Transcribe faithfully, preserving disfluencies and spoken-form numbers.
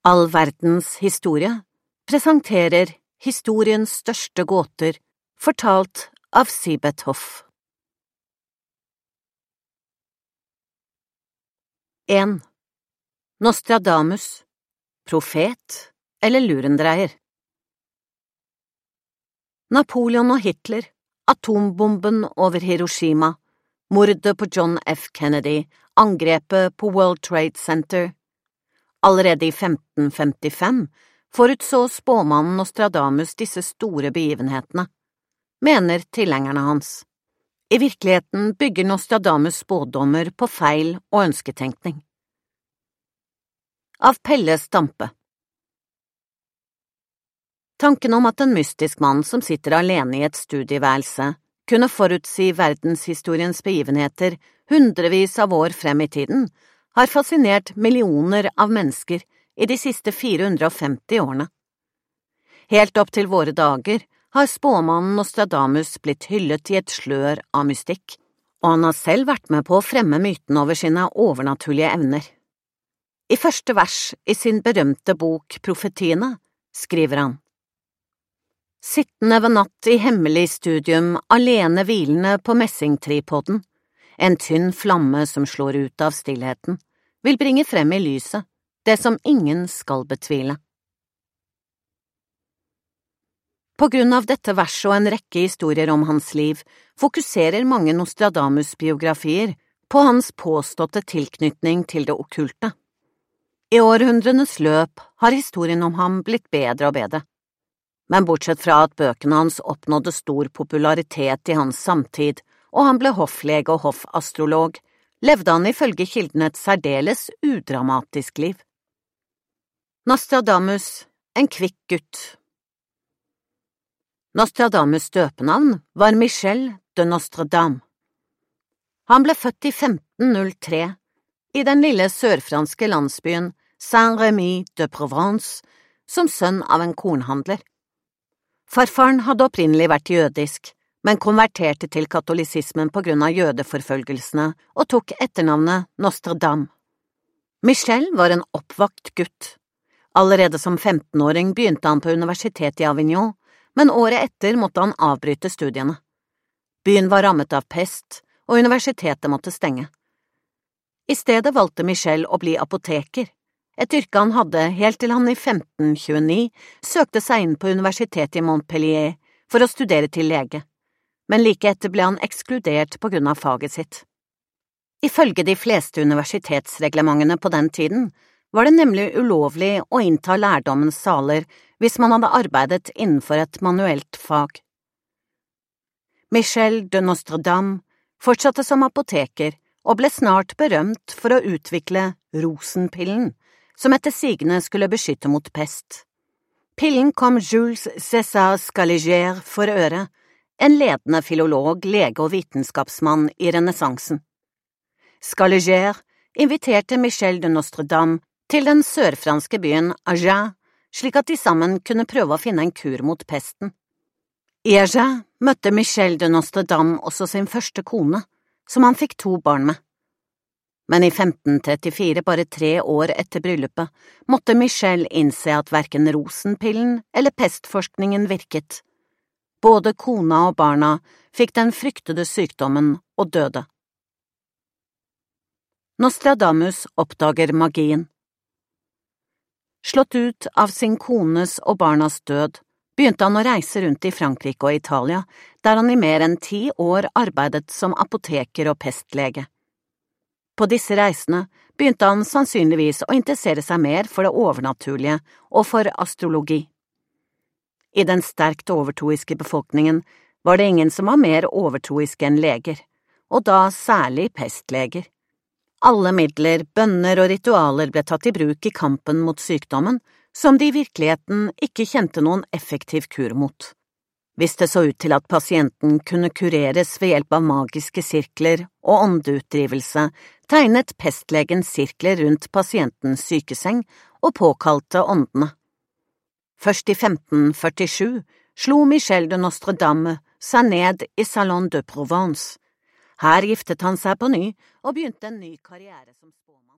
All verdens historie presenterer historiens største gåter, fortalt av Sibeth Hoff. en. Nostradamus, profet eller lurendreier. Napoleon og Hitler, atombomben over Hiroshima, mordet på John F. Kennedy, angrepet på World Trade Center. Allerede i femten femtifem forutså spåmannen Nostradamus disse store begivenhetene, mener tilhengerne hans. I virkeligheten bygger Nostradamus spådommer på feil og ønsketenkning. Av Pelle Stampe. Tanken om at en mystisk mann som sitter alene i et studieværelse kunne forutsi verdenshistoriens begivenheter hundrevis av år frem i tiden, har fascinert millioner av mennesker i de siste fire hundre og femti årene. Helt opp til våre dager har spåmannen Nostradamus blitt hyllet i et slør av mystikk, og han har selv vært med på å fremme myten over sine overnaturlige evner. I første vers i sin berømte bok Profetiene skriver han: Sittende ved natt i hemmelig studium, alene hvilende på messingtripoden, en tynn flamme som slår ut av stillheten, vil bringe frem i lyset det som ingen skal betvile. På grunn av dette verset og en rekke historier om hans liv, fokuserer mange Nostradamus-biografier på hans påståtte tilknytning til det okkulte. I århundrenes løp har historien om ham blitt bedre og bedre. Men bortsett fra at bøkene hans oppnådde stor popularitet i hans samtid, og han ble hofflege og hoffastrolog, levde han ifølge kildene et særdeles udramatisk liv. Nostradamus, en kvikk gutt. Nostradamus' døpenavn var Michel de Nostradam. Han ble født i femten null tre i den lille sørfranske landsbyen Saint-Rémy de Provence som sønn av en kornhandler. Farfaren hadde opprinnelig vært jødisk, men konverterte til katolisismen på grunn av jødeforfølgelsene og tok etternavnet Nostradam. Michel var en oppvakt gutt. Allerede som femtenåring begynte han på universitetet i Avignon, men året etter måtte han avbryte studiene. Byen var rammet av pest, og universitetet måtte stenge. I stedet valgte Michel å bli apoteker, et yrke han hadde helt til han i femten tjueni søkte seg inn på universitetet i Montpellier for å studere til lege, men like etter ble han ekskludert på grunn av faget sitt. Ifølge de fleste universitetsreglementene på den tiden var det nemlig ulovlig å innta lærdommens saler hvis man hadde arbeidet innenfor et manuelt fag. Michel de Nostradam fortsatte som apoteker og ble snart berømt for å utvikle rosenpillen, som etter sigende skulle beskytte mot pest. Pillen kom Jules César Scaliger for øre, en ledende filolog, lege og vitenskapsmann i renessansen. Scaliger inviterte Michel de Nostradam til den sørfranske byen Agen, slik at de sammen kunne prøve å finne en kur mot pesten. I Agen møtte Michel de Nostradam også sin første kone, som han fikk to barn med. Men i femten trettifire, bare tre år etter bryllupet, måtte Michel innse at hverken rosenpillen eller pestforskningen virket. Både kona og barna fikk den fryktede sykdommen og døde. Nostradamus oppdager magien. Slått ut av sin kones og barnas død, begynte han å reise rundt i Frankrike og Italia, der han i mer enn ti år arbeidet som apoteker og pestlege. På disse reisene begynte han sannsynligvis å interessere seg mer for det overnaturlige og for astrologi. I den sterkt overtroiske befolkningen var det ingen som var mer overtroiske enn leger, og da særlig pestleger. Alle midler, bønner og ritualer ble tatt i bruk i kampen mot sykdommen, som de i virkeligheten ikke kjente noen effektiv kur mot. Hvis det så ut til at pasienten kunne kureres ved hjelp av magiske sirkler og åndeutdrivelse, tegnet pestlegen sirkler rundt pasientens sykeseng og påkalte åndene. Først i femten førtisju slo Michel de Nostradam seg ned i Salon de Provence. Her giftet han seg på ny og begynte en ny karriere som spåmann.